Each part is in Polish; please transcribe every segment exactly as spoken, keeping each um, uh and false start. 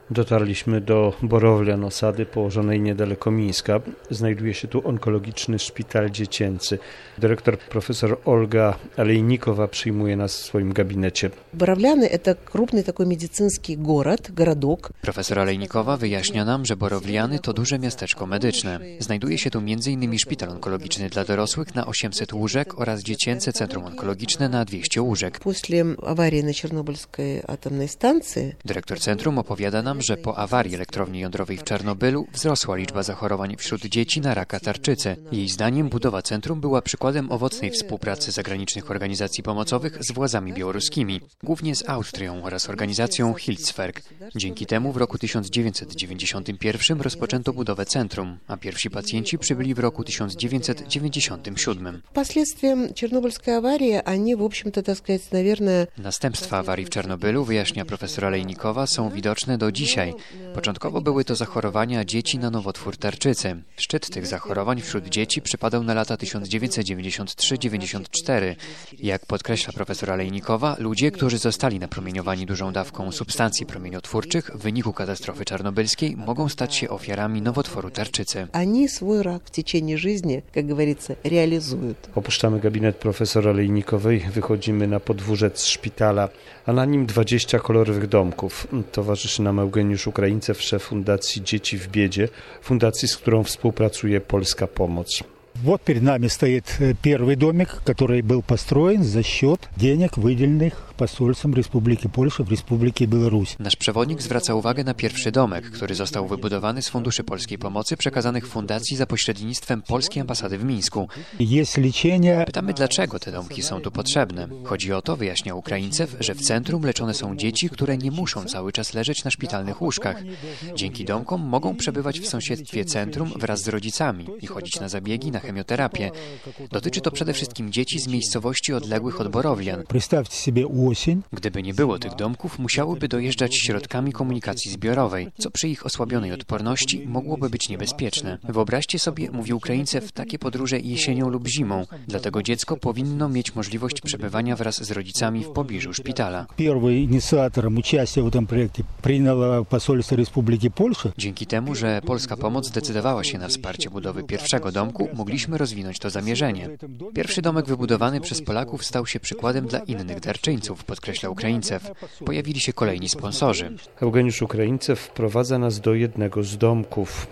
Dotarliśmy do Borowlian, osady położonej niedaleko Mińska. Znajduje się tu onkologiczny szpital dziecięcy. Dyrektor profesor Olga Olejnikowa przyjmuje nas w swoim gabinecie. Borowliany to krupny taki medycyński город, городок. Profesor Olejnikowa wyjaśnia nam, że Borowliany to duże miasteczko medyczne. Znajduje się tu między innymi szpital onkologiczny dla dorosłych na osiemset łóżek oraz dziecięce centrum onkologiczne na dwieście łóżek. После аварии на Чернобыльской атомной станции Dyrektor centrum opowiada nam, że po awarii elektrowni jądrowej w Czarnobylu wzrosła liczba zachorowań wśród dzieci na raka tarczycy. Jej zdaniem budowa centrum była przykładem owocnej współpracy zagranicznych organizacji pomocowych z władzami białoruskimi, głównie z Austrią oraz organizacją Hilfswerk. Dzięki temu w roku tysiąc dziewięćset dziewięćdziesiątym pierwszym rozpoczęto budowę centrum, a pierwsi pacjenci przybyli w roku tysiąc dziewięćset dziewięćdziesiątym siódmym. Последствием Чернобыльской аварии они, в общем-то, так сказать, наверное... Następstwa awarii w Czarnobylu, wyjaśnia profesor Olejnikowa, są widoczne do dzisiaj. Początkowo były to zachorowania dzieci na nowotwór tarczycy. Szczyt tych zachorowań wśród dzieci przypadał na lata tysiąc dziewięćset dziewięćdziesiąt trzy do dziewięćdziesiąt cztery. Jak podkreśla profesor Olejnikowa, ludzie, którzy zostali napromieniowani dużą dawką substancji promieniotwórczych w wyniku katastrofy czarnobylskiej, mogą stać się ofiarami nowotworu tarczycy. Они свой рак в течение жизни, как говорится, реализуют. Opuszczamy gabinet profesora Olejnikowej, wychodzimy na podwórzec szpitala, a na nim dwadzieścia kolorowych domków. Towarzyszy nam Eugeniusz Ukraińcew, szef Fundacji Dzieci w Biedzie, fundacji, z którą współpracuje Polska Pomoc. Вот перед нами стоит первый домик, который был построен за счет денег, выделенных посольством Республики Польша в Республике Беларусь. Nasz przewodnik zwraca uwagę na pierwszy domek, który został wybudowany z funduszy polskiej pomocy przekazanych fundacji za pośrednictwem polskiej ambasady w Mińsku. Jest leczenie. Pytamy, dlaczego te domki są tu potrzebne. Chodzi o to, wyjaśnia Ukraińcew, że w centrum leczone są dzieci, które nie muszą cały czas leżeć na szpitalnych łóżkach. Dzięki domkom mogą przebywać w sąsiedztwie centrum wraz z rodzicami i chodzić na zabiegi, na chemioterapię. Dotyczy to przede wszystkim dzieci z miejscowości odległych od Borowlian. Przedstawcie sobie осень. Gdyby nie było tych domków, musiałyby dojeżdżać środkami komunikacji zbiorowej, co przy ich osłabionej odporności mogłoby być niebezpieczne. Wyobraźcie sobie, mówi Ukraińcew, takie podróże jesienią lub zimą. Dlatego dziecko powinno mieć możliwość przebywania wraz z rodzicami w pobliżu szpitala. Pierwszym inicjatorem uczestnictwa w tym projekcie przyjęło Посольство Республики Польша. Dzięki temu, że Polska Pomoc zdecydowała się na wsparcie budowy pierwszego domku, mogliśmy rozwinąć to zamierzenie. Pierwszy domek wybudowany przez Polaków stał się przykładem dla innych darczyńców, podkreśla Ukraińcew. Pojawili się kolejni sponsorzy. Eugeniusz Ukraińcew wprowadza nas do jednego z domków.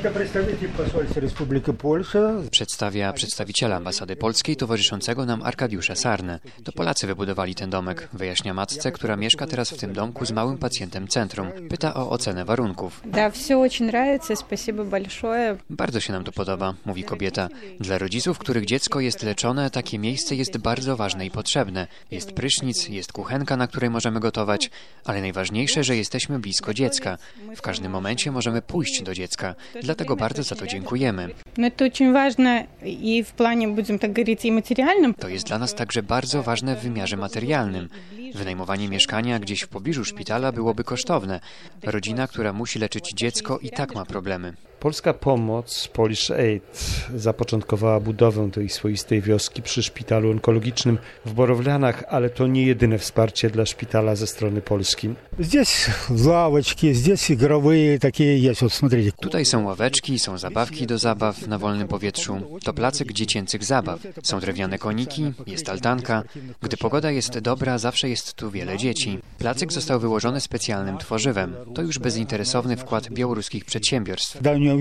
Przedstawia przedstawiciela ambasady polskiej towarzyszącego nam Arkadiusza Sarnę. To Polacy wybudowali ten domek, wyjaśnia matce, która mieszka teraz w tym domku z małym pacjentem centrum. Pyta o ocenę warunków. Bardzo się nam to podoba, mówi kobieta. Dla rodziców, których dziecko jest leczone, takie miejsce jest bardzo ważne i potrzebne. Jest prysznic, jest kuchenka, na której możemy gotować, ale najważniejsze, że jesteśmy blisko dziecka. W każdym momencie możemy pójść do dziecka. Dlatego bardzo za to dziękujemy. To jest dla nas także bardzo ważne w wymiarze materialnym. Wynajmowanie mieszkania gdzieś w pobliżu szpitala byłoby kosztowne. Rodzina, która musi leczyć dziecko, i tak ma problemy. Polska Pomoc, Polish Aid, zapoczątkowała budowę tej swoistej wioski przy szpitalu onkologicznym w Borowlianach, ale to nie jedyne wsparcie dla szpitala ze strony Polski. Здесь лавочки, здесь игровые такие есть. Вот смотрите. Tutaj są ławeczki, są zabawki do zabaw na wolnym powietrzu. To placyk dziecięcych zabaw. Są drewniane koniki, jest altanka. Gdy pogoda jest dobra, zawsze jest tu wiele dzieci. Placyk został wyłożony specjalnym tworzywem. To już bezinteresowny wkład białoruskich przedsiębiorstw.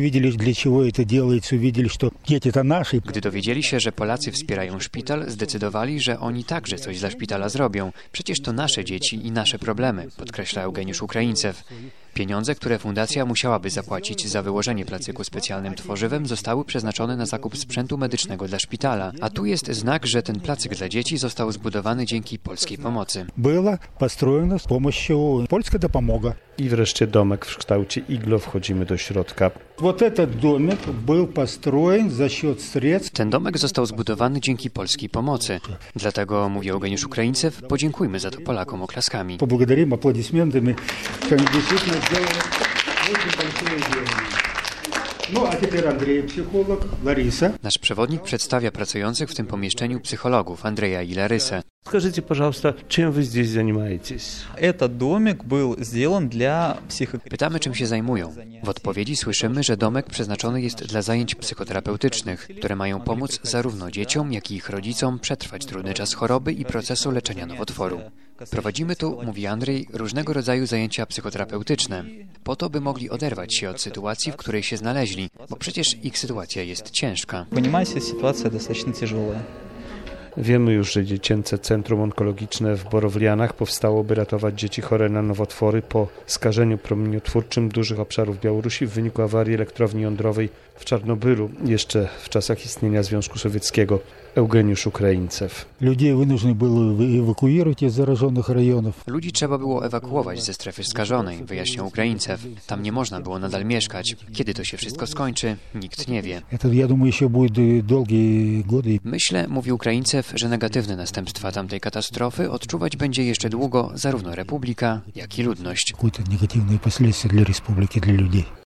Gdy dowiedzieli się, że Polacy wspierają szpital, zdecydowali, że oni także coś dla szpitala zrobią. Przecież to nasze dzieci i nasze problemy, podkreśla Eugeniusz Ukraińcew. Pieniądze, które fundacja musiałaby zapłacić za wyłożenie placyku specjalnym tworzywem, zostały przeznaczone na zakup sprzętu medycznego dla szpitala. A tu jest znak, że ten placyk dla dzieci został zbudowany dzięki polskiej pomocy. Była postrojona z pomocą polskiej dopomoga. I wreszcie domek w kształcie iglo, wchodzimy do środka. Вот этот домик был построен за счет средств. Ten domek został zbudowany dzięki polskiej pomocy. Dlatego, mówi Eugeniusz Ukraińcew, podziękujmy za to Polakom oklaskami. Поблагодарим аплодисментами. Действительно сделано очень большое дело. Ну, а теперь Андрей, психолог, Лариса. Nasz przewodnik przedstawia pracujących w tym pomieszczeniu psychologów Andrzeja i Larysę. Скажите, пожалуйста, чем вы здесь занимаетесь? Этот домик был сделан для психо... Pytamy, czym się zajmują. W odpowiedzi słyszymy, że domek przeznaczony jest dla zajęć psychoterapeutycznych, które mają pomóc zarówno dzieciom, jak i ich rodzicom przetrwać trudny czas choroby i procesu leczenia nowotworu. Prowadzimy tu, mówi Andrzej, różnego rodzaju zajęcia psychoterapeutyczne, po to, by mogli oderwać się od sytuacji, w której się znaleźli, bo przecież ich sytuacja jest ciężka. Понимаете, ситуация достаточно тяжелая. Wiemy już, że Dziecięce Centrum Onkologiczne w Borowlianach powstało, by ratować dzieci chore na nowotwory po skażeniu promieniotwórczym dużych obszarów Białorusi w wyniku awarii elektrowni jądrowej w Czarnobylu, jeszcze w czasach istnienia Związku Sowieckiego. Eugeniusz Ukraińcew. Людей вынуждены было эвакуировать из зараженных районов. Ludzi trzeba było ewakuować ze strefy skażonej, wyjaśniał Ukraińcew. Tam nie można było nadal mieszkać. Kiedy to się wszystko skończy, nikt nie wie. Это, я думаю, еще будет долгие годы. Myślę, mówi Ukraińcew, że negatywne następstwa tamtej katastrofy odczuwać będzie jeszcze długo zarówno Republika, jak i ludność. Какие-то негативные последствия для республики, для людей.